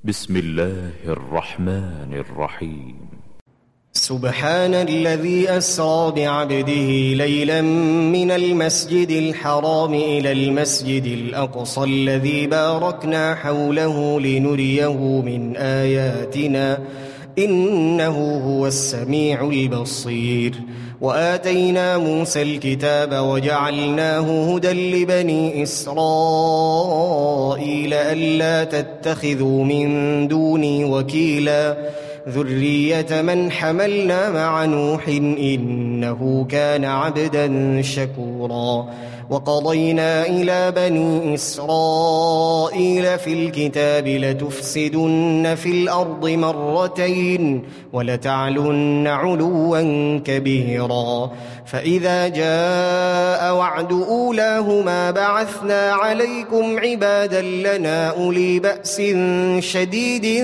بسم الله الرحمن الرحيم. سبحان الذي أسرى بعبده ليلا من المسجد الحرام إلى المسجد الأقصى الذي باركنا حوله لنريه من آياتنا إنه هو السميع البصير. وآتينا موسى الكتاب وجعلناه هدى لبني إسرائيل ألا تتخذوا من دوني وكيلا ذرية من حملنا مع نوح إنه كان عبدا شكورا. وقضينا إلى بني إسرائيل في الكتاب لتفسدن في الأرض مرتين ولتعلن علوا كبيرا. فإذا جاء وعد أولاهما بعثنا عليكم عبادا لنا أولي بأس شديد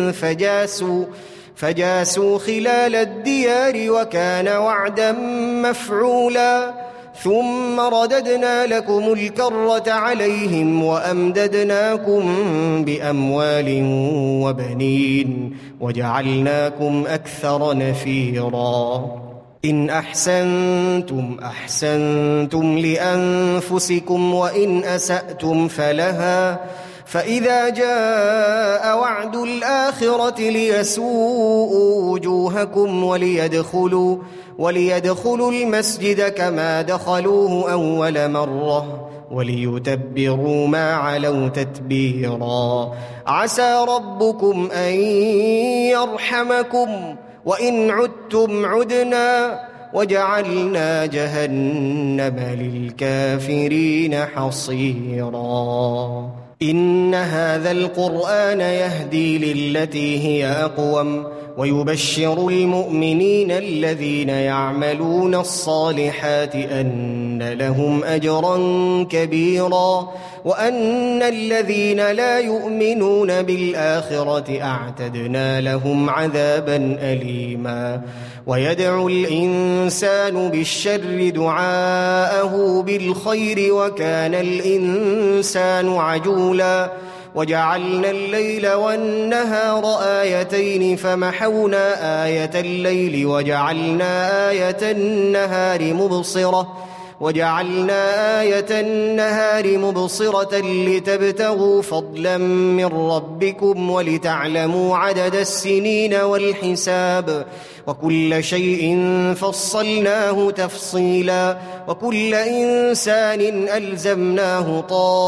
فجاسوا خلال الديار وكان وعدا مفعولا. ثم رددنا لكم الكرة عليهم وأمددناكم بأموال وبنين وجعلناكم أكثر نفيرا. إن أحسنتم أحسنتم لأنفسكم وإن أسأتم فلها. فإذا جاء وعد الآخرة ليسوءوا وجوهكم وليدخلوا المسجد كما دخلوه أول مرة وليتبروا ما علوا تتبيرا. عسى ربكم أن يرحمكم وإن عدتم عدنا وجعلنا جهنم للكافرين حصيرا. إن هذا القرآن يهدي للتي هي أقوم ويبشر المؤمنين الذين يعملون الصالحات أن لهم أجرا كبيرا وأن الذين لا يؤمنون بالآخرة أعتدنا لهم عذابا أليما. ويدعو الإنسان بالشر دعاءه بالخير وكان الإنسان عجولا. وجعلنا الليل والنهار آيتين فمحونا آية الليل وجعلنا آية النهار مبصرة لتبتغوا فضلا من ربكم ولتعلموا عدد السنين والحساب وكل شيء فصلناه تفصيلا. وكل إنسان ألزمناه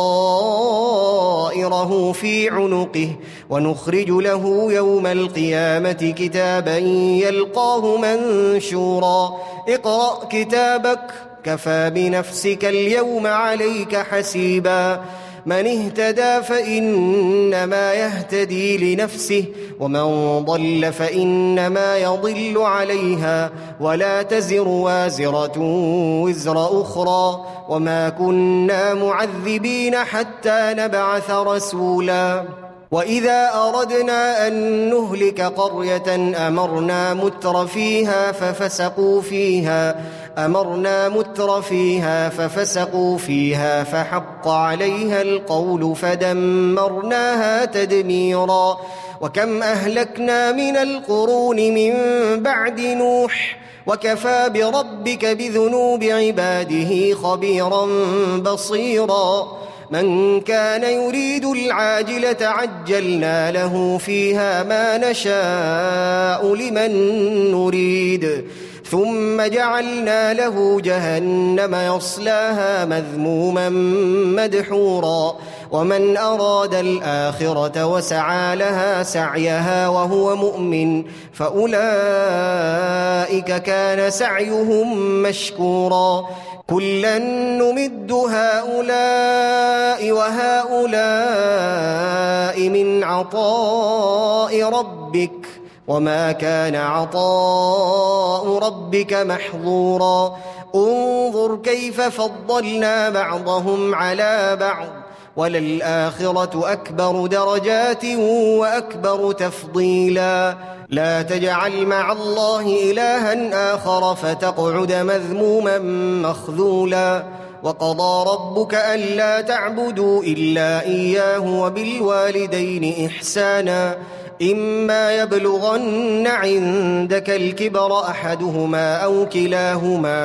طائره في عنقه ونخرج له يوم القيامة كتابا يلقاه منشورا. اقرأ كتابك كفى بنفسك اليوم عليك حسيبا. من اهتدى فإنما يهتدي لنفسه ومن ضل فإنما يضل عليها ولا تزر وازرة وزر أخرى وما كنا معذبين حتى نبعث رسولا. وإذا أردنا أن نهلك قرية أمرنا متر فيها ففسقوا فيها فحق عليها القول فدمرناها تدميرا. وكم أهلكنا من القرون من بعد نوح وكفى بربك بذنوب عباده خبيرا بصيرا. من كان يريد العاجلة عجلنا له فيها ما نشاء لمن نريد ثم جعلنا له جهنم يصلاها مذموما مدحورا. ومن أراد الآخرة وسعى لها سعيها وهو مؤمن فأولئك كان سعيهم مشكورا. كلا نمد هؤلاء وهؤلاء من عطاء ربك وما كان عطاء ربك محظورا. انظر كيف فضلنا بعضهم على بعض وللآخرة أكبر درجات وأكبر تفضيلا. لا تجعل مع الله إلها آخر فتقعد مذموما مخذولا. وقضى ربك ألا تعبدوا إلا إياه وبالوالدين إحسانا إما يبلغن عندك الكبر أحدهما أو كلاهما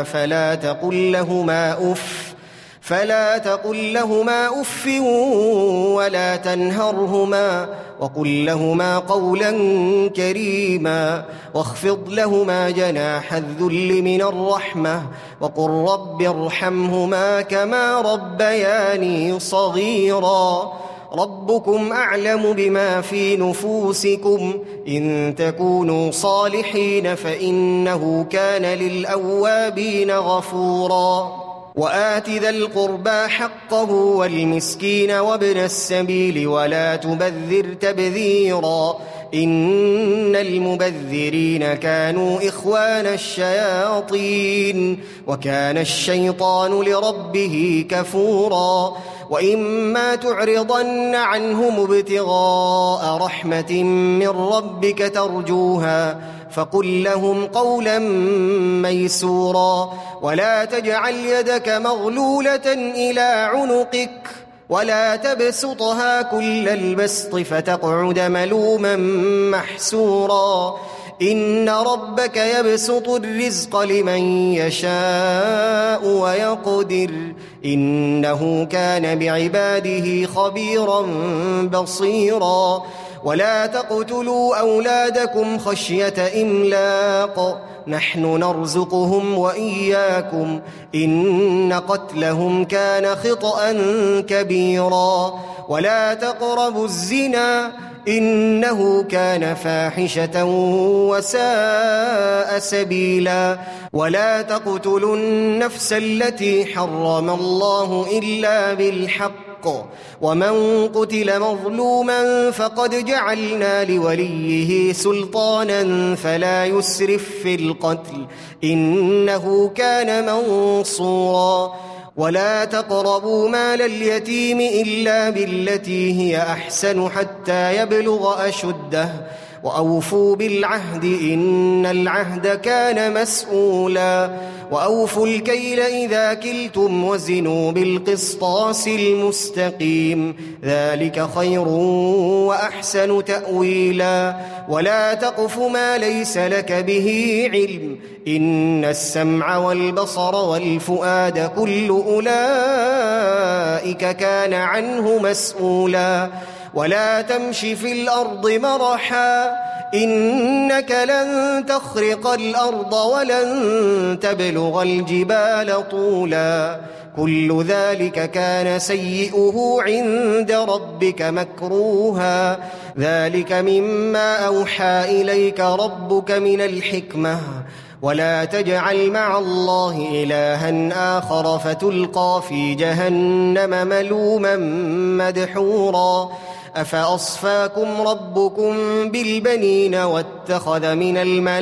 فلا تقل لهما أف ولا تنهرهما وقل لهما قولا كريما واخفض لهما جناح الذل من الرحمة وقل رب ارحمهما كما ربياني صغيرا ربكم أعلم بما في نفوسكم إن تكونوا صالحين فإنه كان للأوابين غفورا وآت ذا القربى حقه والمسكين وابن السبيل ولا تبذر تبذيرا إن المبذرين كانوا إخوان الشياطين وكان الشيطان لربه كفورا وإما تعرضن عنهم ابتغاء رحمة من ربك ترجوها فقل لهم قولا ميسورا ولا تجعل يدك مغلولة إلى عنقك ولا تبسطها كل البسط فتقعد ملوما محسورا إن ربك يبسط الرزق لمن يشاء ويقدر إنه كان بعباده خبيرا بصيرا ولا تقتلوا أولادكم خشية إملاق نحن نرزقهم وإياكم إن قتلهم كان خطأ كبيرا ولا تقربوا الزنا إنه كان فاحشة وساء سبيلا ولا تقتلوا النفس التي حرم الله إلا بالحق ومن قتل مظلوما فقد جعلنا لوليه سلطانا فلا يسرف في القتل إنه كان منصورا ولا تقربوا مال اليتيم إلا بالتي هي أحسن حتى يبلغ أشده وأوفوا بالعهد إن العهد كان مسؤولا وأوفوا الكيل إذا كلتم وزنوا بالقسطاس المستقيم ذلك خير وأحسن تأويلا ولا تقف ما ليس لك به علم إن السمع والبصر والفؤاد كل أولئك كان عنه مسؤولا ولا تمش في الأرض مرحا إنك لن تخرق الأرض ولن تبلغ الجبال طولا كل ذلك كان سيئه عند ربك مكروها ذلك مما أوحى إليك ربك من الحكمة ولا تجعل مع الله إلها آخر فتلقى في جهنم ملوما مدحورا أفأصفاكم ربكم بالبنين واتخذ من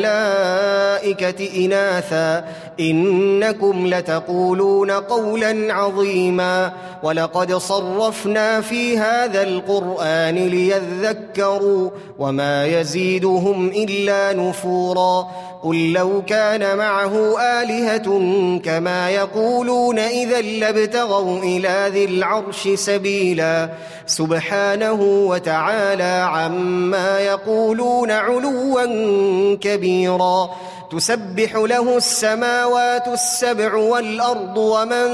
الملائكة إناثا إنكم لتقولون قولا عظيما ولقد صرفنا في هذا القرآن ليذكروا وما يزيدهم إلا نفورا قل لو كان معه آلهة كما يقولون إذا لابتغوا إلى ذي العرش سبيلا سبحانه وتعالى عما يقولون علوا كبيرا تسبح له السماوات السبع والأرض ومن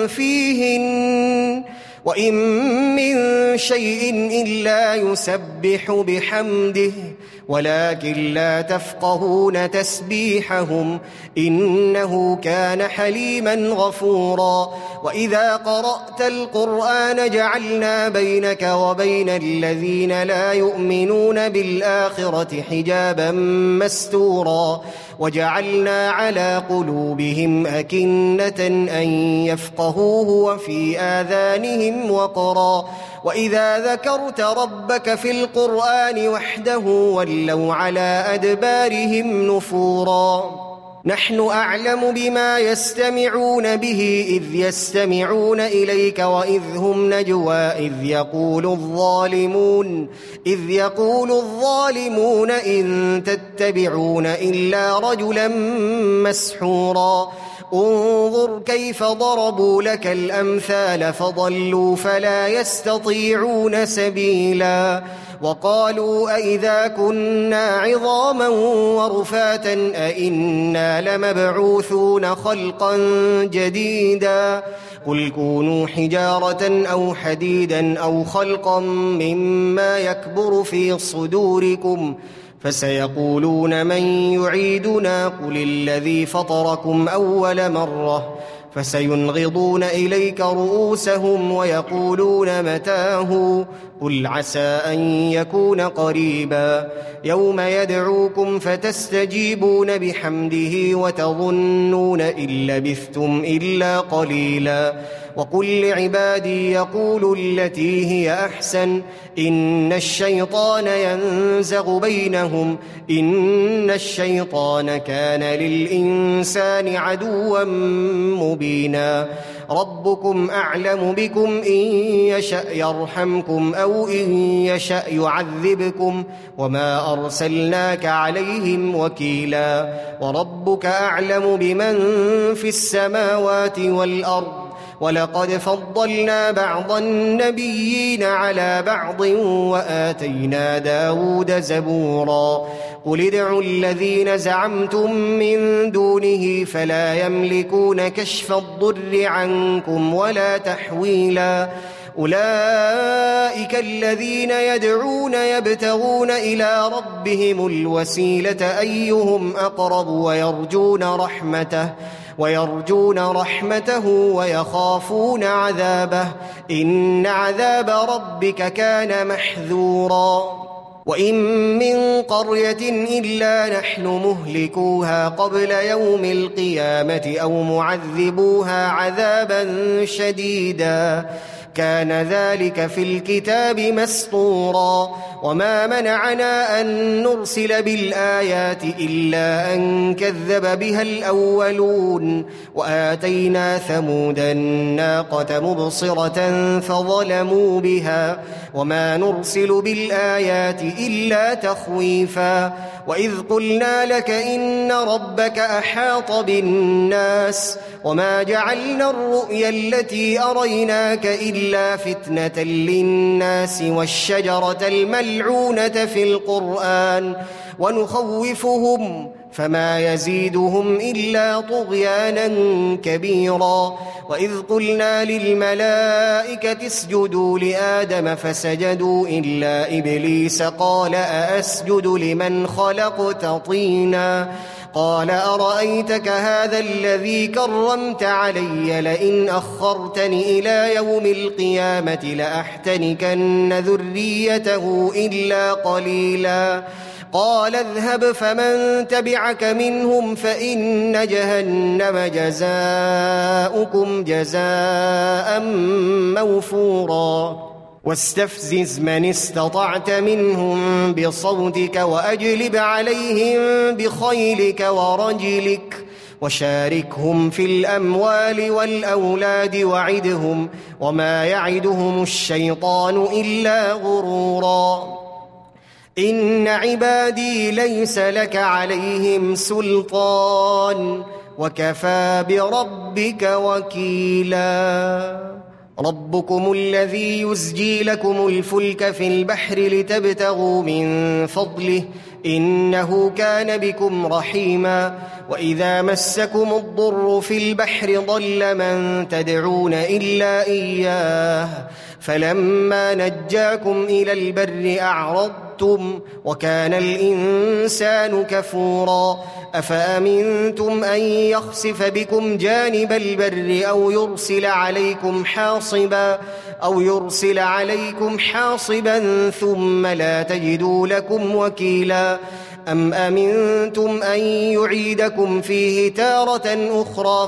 فيهن وإن من شيء إلا يسبح بحمده ولكن لا تفقهون تسبيحهم إنه كان حليما غفورا وإذا قرأت القرآن جعلنا بينك وبين الذين لا يؤمنون بالآخرة حجابا مستورا وجعلنا على قلوبهم أكنة أن يفقهوه وفي آذانهم وقرا وإذا ذكرت ربك في القرآن وحده ولوا على أدبارهم نفورا نحن أعلم بما يستمعون به إذ يستمعون إليك وإذ هم نجوى إذ يقول الظالمون إن تتبعون إلا رجلا مسحورا انظر كيف ضربوا لك الأمثال فضلوا فلا يستطيعون سبيلا وقالوا أئذا كنا عظاما ورفاتا أئنا لمبعوثون خلقا جديدا قل كونوا حجارة أو حديدا أو خلقا مما يكبر في صدوركم فسيقولون من يعيدنا قل الذي فطركم أول مرة فسينغضون إليك رؤوسهم ويقولون متاه قل عسى أن يكون قريبا يوم يدعوكم فتستجيبون بحمده وتظنون إن لبثتم إلا قليلا وقل لعبادي يقولوا التي هي أحسن إن الشيطان ينزغ بينهم إن الشيطان كان للإنسان عدوا مبينا ربكم أعلم بكم إن يشأ يرحمكم أو إن يشأ يعذبكم وما أرسلناك عليهم وكيلا وربك أعلم بمن في السماوات والأرض ولقد فضلنا بعض النبيين على بعض وآتينا داود زبورا قل ادعوا الذين زعمتم من دونه فلا يملكون كشف الضر عنكم ولا تحويلا أولئك الذين يدعون يبتغون إلى ربهم الوسيلة أيهم أقرب ويرجون رحمته ويخافون عذابه إن عذاب ربك كان محذورا وإن من قرية إلا نحن مهلكوها قبل يوم القيامة أو معذبوها عذابا شديدا كان ذلك في الكتاب مسطورا وما منعنا أن نرسل بالآيات إلا أن كذب بها الأولون وآتينا ثمود الناقة مبصرة فظلموا بها وما نرسل بالآيات إلا تخويفا وإذ قلنا لك إن ربك أحاط بالناس وما جعلنا الرؤيا التي أريناك إلا فتنة للناس والشجرة الملعونة في القرآن ونخوفهم فما يزيدهم إلا طغيانا كبيرا وإذ قلنا للملائكة اسجدوا لآدم فسجدوا إلا إبليس قال أأسجد لمن خلقت طينا قال أرأيتك هذا الذي كرمت علي لئن أخرتني إلى يوم القيامة لأحتنكن ذريته إلا قليلا قال اذهب فمن تبعك منهم فإن جهنم جزاؤكم جزاء موفورا واستفزز من استطعت منهم بصوتك وأجلب عليهم بخيلك ورجلك وشاركهم في الأموال والأولاد وعدهم وما يعدهم الشيطان إلا غرورا إن عبادي ليس لك عليهم سلطان وكفى بربك وكيلا ربكم الذي يزجي لكم الفلك في البحر لتبتغوا من فضله إنه كان بكم رحيما وإذا مسكم الضر في البحر ضل من تدعون إلا إياه فلما نجاكم إلى البر أعرضتم وكان الإنسان كفورا أفأمنتم أن يخسف بكم جانب البر أو يرسل عليكم حاصبا ثم لا تجدوا لكم وكيلا أم أمنتم أن يعيدكم فيه تارة أخرى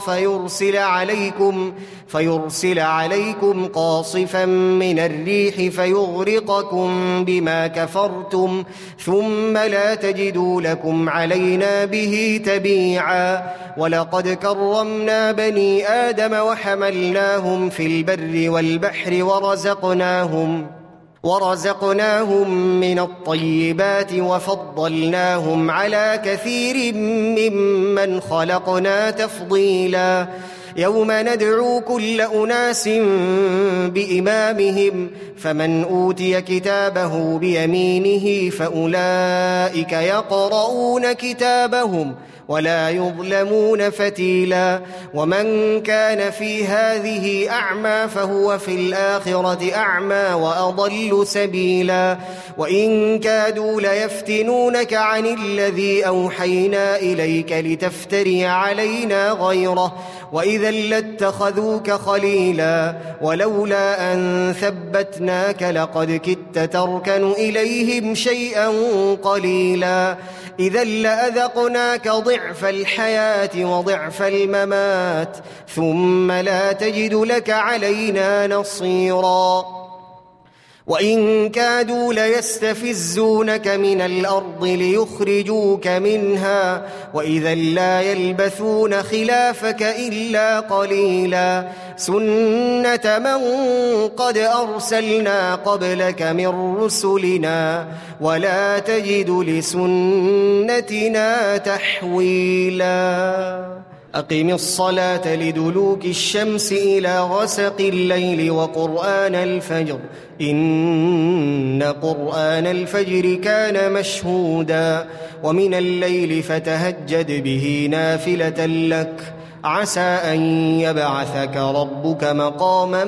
فيرسل عليكم قاصفا من الريح فيغرقكم بما كفرتم ثم لا تجدوا لكم علينا به تبيعا ولقد كرمنا بني آدم وحملناهم في البر والبحر ورزقناهم من الطيبات وفضلناهم على كثير ممن خلقنا تفضيلا يوم ندعو كل أناس بإمامهم فمن أوتي كتابه بيمينه فأولئك يقرؤون كتابهم ولا يظلمون فتيلا ومن كان في هذه أعمى فهو في الآخرة أعمى وأضل سبيلا وإن كادوا ليفتنونك عن الذي أوحينا إليك لتفتري علينا غيره وإذا لاتخذوك خليلا ولولا أن ثبتناك لقد كدت تركن إليهم شيئا قليلا إذا لأذقناك ضعف الحياة وضعف الممات ثم لا تجد لك علينا نصيرا وإن كادوا ليستفزونك من الأرض ليخرجوك منها وإذا لا يلبثون خلافك إلا قليلا سنة من قد أرسلنا قبلك من رسلنا ولا تجد لسنتنا تحويلا أقم الصلاة لدلوك الشمس إلى غسق الليل وقرآن الفجر إن قرآن الفجر كان مشهودا ومن الليل فتهجد به نافلة لك عسى أن يبعثك ربك مقاما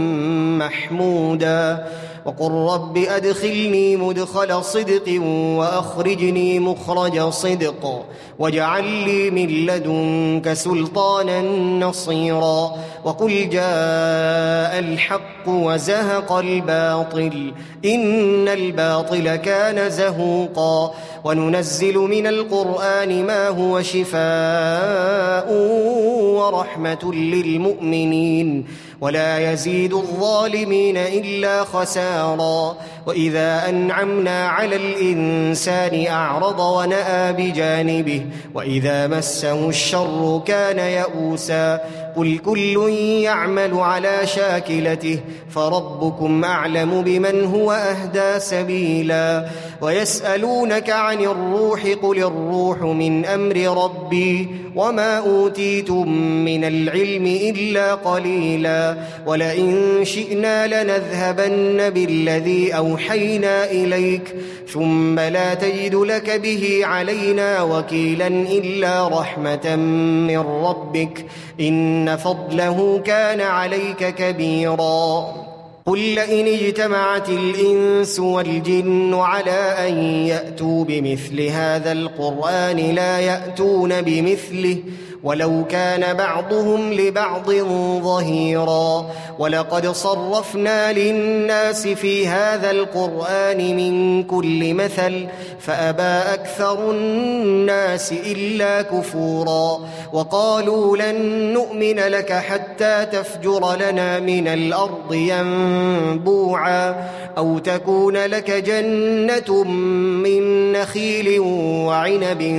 محمودا وقل رب أدخلني مدخل صدق وأخرجني مخرج صدق واجعل لي من لدنك سلطانا نصيرا وقل جاء الحق وزهق الباطل إن الباطل كان زهوقا وننزل من القرآن ما هو شفاء ورحمة للمؤمنين ولا يزيد الظالمين إلا خسارا وإذا أنعمنا على الإنسان أعرض ونأى بجانبه وإذا مسه الشر كان يئوسا قل كل يعمل على شاكلته فربكم أعلم بمن هو أهدى سبيلا ويسألونك عن الروح قل الروح من أمر ربي وما أوتيتم من العلم إلا قليلا ولئن شئنا لنذهبن بالذي أوحينا إليك ثم لا تجد لك به علينا وكيلا إلا رحمة من ربك إن فضله كان عليك كبيرا قل لئن اجتمعت الإنس والجن على أن يأتوا بمثل هذا القرآن لا يأتون بمثله ولو كان بعضهم لبعض ظهيرا ولقد صرفنا للناس في هذا القرآن من كل مثل فأبى أكثر الناس إلا كفورا وقالوا لن نؤمن لك حتى تفجر لنا من الأرض ينبوعا أو تكون لك جنة من نخيل وعنب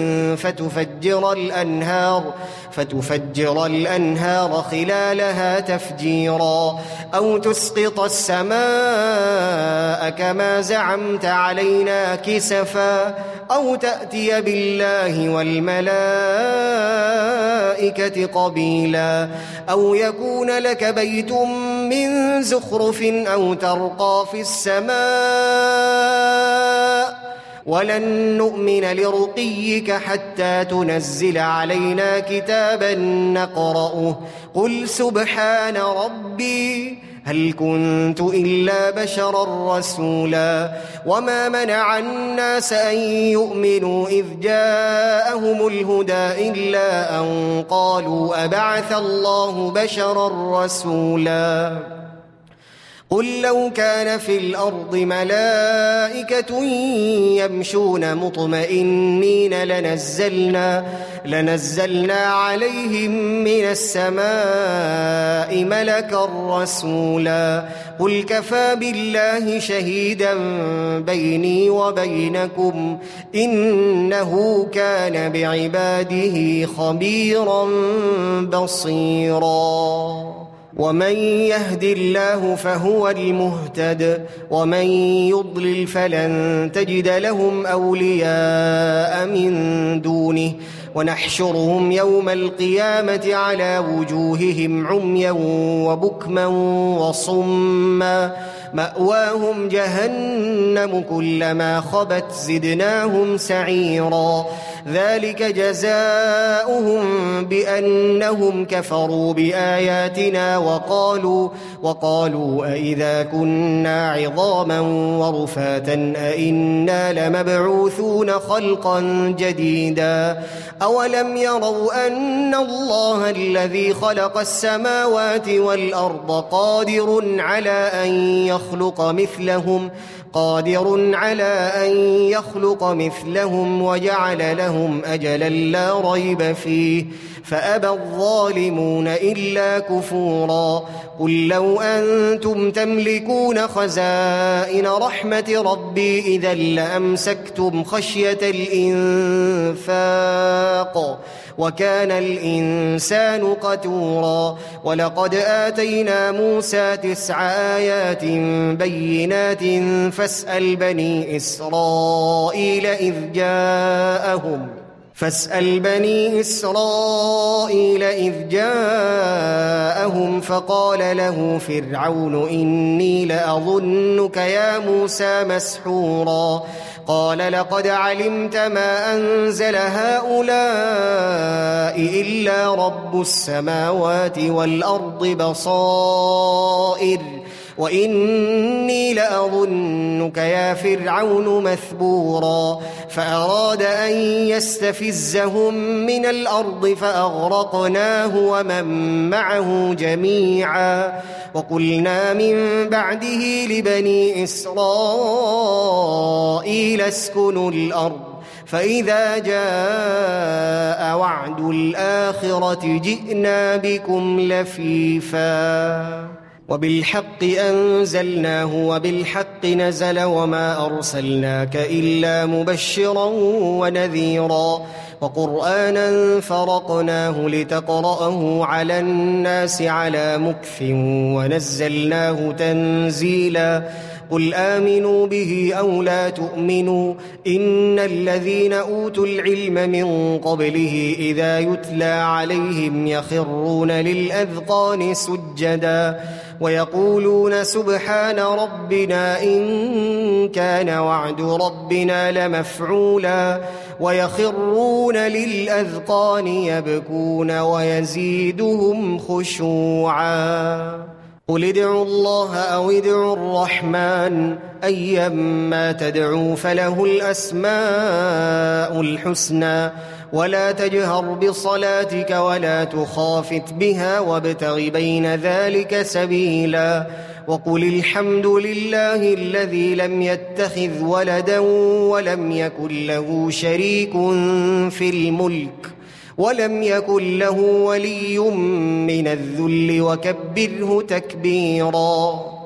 فتفجر الأنهار خلالها تفجيرا أو تسقط السماء كما زعمت علينا كسفا أو تأتي بالله والملائكة قبيلا أو يكون لك بيت من زخرف أو ترقى في السماء ولن نؤمن لرقيك حتى تنزل علينا كتابا نقرأه قل سبحان ربي هل كنت إلا بشرا رسولا وما منع الناس أن يؤمنوا إذ جاءهم الهدى إلا أن قالوا أبعث الله بشرا رسولا قل لو كان في الأرض ملائكة يمشون مطمئنين لنزلنا عليهم من السماء ملكا رسولا قل كفى بالله شهيدا بيني وبينكم إنه كان بعباده خبيرا بصيرا ومن يهد الله فهو المهتد ومن يضلل فلن تجد لهم أولياء من دونه ونحشرهم يوم القيامة على وجوههم عميا وبكما وصما مأواهم جهنم كلما خبت زدناهم سعيرا ذلك جزاؤهم بأنهم كفروا بآياتنا وقالوا أئذا كنا عظاما ورفاتا أئنا لمبعوثون خلقا جديدا أولم يروا أن الله الذي خلق السماوات والأرض قادر على أن يخلق مثلهم وجعل لهم أجلا لا ريب فيه فأبى الظالمون إلا كفورا قل لو أنتم تملكون خزائن رحمة ربي إذا لأمسكتم خشية الإنفاق وكان الإنسان قتورا ولقد آتينا موسى 9 آيات بينات فاسأل بني إسرائيل إذ جاءهم فقال له فرعون إني لأظنك يا موسى مسحورا قال لقد علمت ما أنزل هؤلاء إلا رب السماوات والأرض بصائر وإني لأظنك يا فرعون مثبورا فأراد أن يستفزهم من الأرض فأغرقناه ومن معه جميعا وقلنا من بعده لبني إسرائيل اسكنوا الأرض فإذا جاء وعد الآخرة جئنا بكم لفيفا وبالحق أنزلناه وبالحق نزل وما أرسلناك إلا مبشرا ونذيرا وقرآنا فرقناه لتقرأه على الناس على مكث ونزلناه تنزيلا قل آمنوا به أو لا تؤمنوا إن الذين أوتوا العلم من قبله إذا يتلى عليهم يخرون للأذقان سجدا ويقولون سبحان ربنا إن كان وعد ربنا لمفعولا ويخرون للأذقان يبكون ويزيدهم خشوعا قل ادعوا الله أو ادعوا الرحمن أيما تدعوا فله الأسماء الحسنى ولا تجهر بصلاتك ولا تخافت بها وابتغ بين ذلك سبيلا وقل الحمد لله الذي لم يتخذ ولدا ولم يكن له شريك في الملك ولم يكن له ولي من الذل وكبره تكبيرا